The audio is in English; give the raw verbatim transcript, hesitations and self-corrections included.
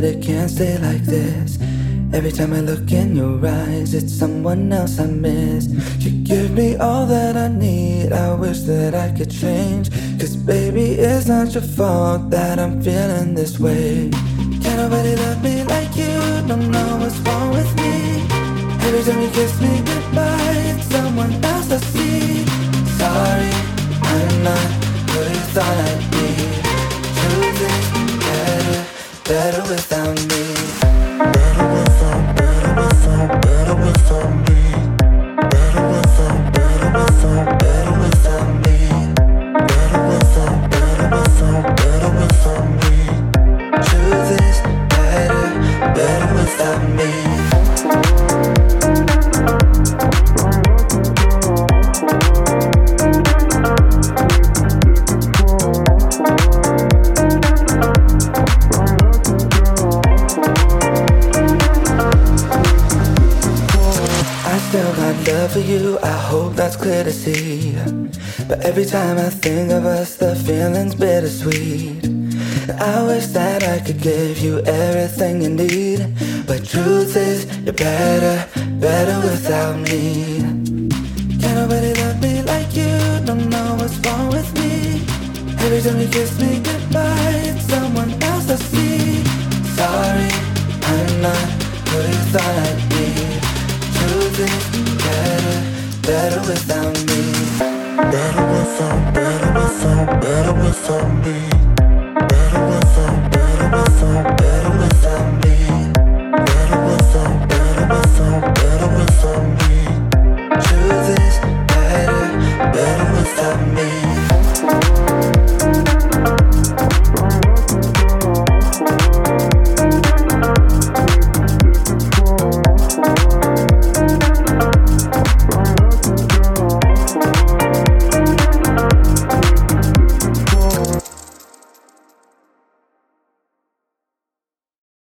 it can't stay like this. Every time I look in your eyes, it's someone else I miss. You give me all that I need, I wish that I could change. Cause baby, it's not your fault that I'm feeling this way. Can't nobody love me like you, don't know what's wrong with me. Every time you kiss me goodbye, it's someone else I see. Sorry, I'm not who you thought I'd be. Truth is better, better without me. Better without, better without, better without me. Better without, better without, better without me. Better without, better without, better without me. Truth is better, better without me. Still got love for you, I hope that's clear to see. But every time I think of us, the feeling's bittersweet. I wish that I could give you everything you need, but truth is, you're better, better without me. Can't nobody love me like you, don't know what's wrong with me. Every time you kiss me goodbye, it's someone else I see. Sorry, I'm not who you thought I'd be. Truth is better, better without me. Better without, better without, better without me.